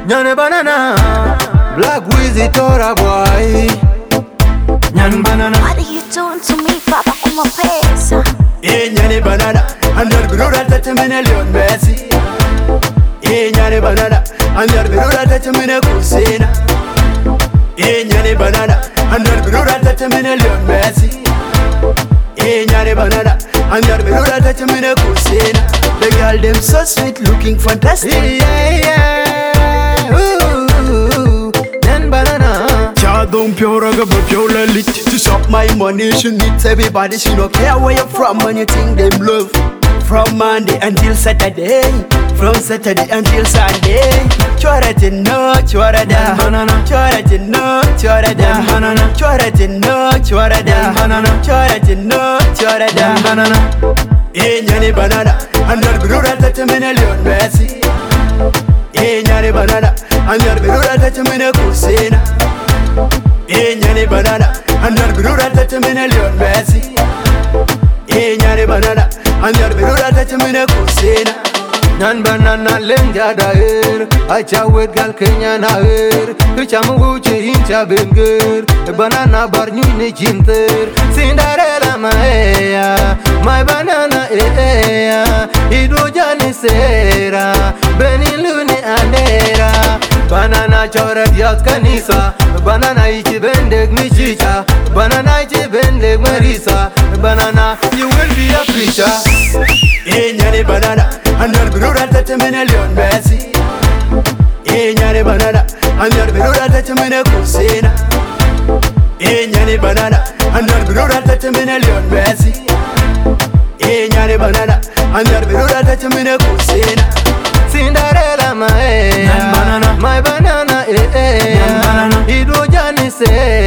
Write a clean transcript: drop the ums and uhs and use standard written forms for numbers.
Nyane banana, Black Wizzy Tora boy. Nyan banana. What are you doing to me, Papa? Uma pesa. Nyane banana, under Brura touch million Messi. Nyane banana, under Brura touch million Kusina. Nyane banana, under Brura touch million Messi. Nyane banana, under Brura touch million Kusina. The girl them so sweet, looking fantastic. Don't pure pure lit. To shop my money, she needs everybody. She don't care where you're from when you think them love. From Monday until Saturday, from Saturday until Sunday. Chora no, chora da banana. Chora no, chora da banana. Chora no, chora da banana. Chora no, chora da banana. Nyane banana, under Brura touch million Messi. Nyane banana, under Brura touch million Kusina. Nyane banana, under Brura touch million Messi. Nyane banana, under Brura touch million Kusina. Nyan banana lenja daer, acha wet gal Kenya na er. Kuchamu uche hincha benger, banana bar nyune jinter. Cinderella maea, my banana ea. Ido jani sera, beni luni anera. Banana chora diat kanisa, banana ichi bendeg michicha, banana ichi bendeg marisa, banana you will be a preacher. Nyane banana, under Brura touch million Messi. Nyane banana, under Brura touch million Kusina. Nyane banana, under Brura touch million Messi. Nyane banana, under Brura touch million Kusina. Cinderella my banana, Ido jani se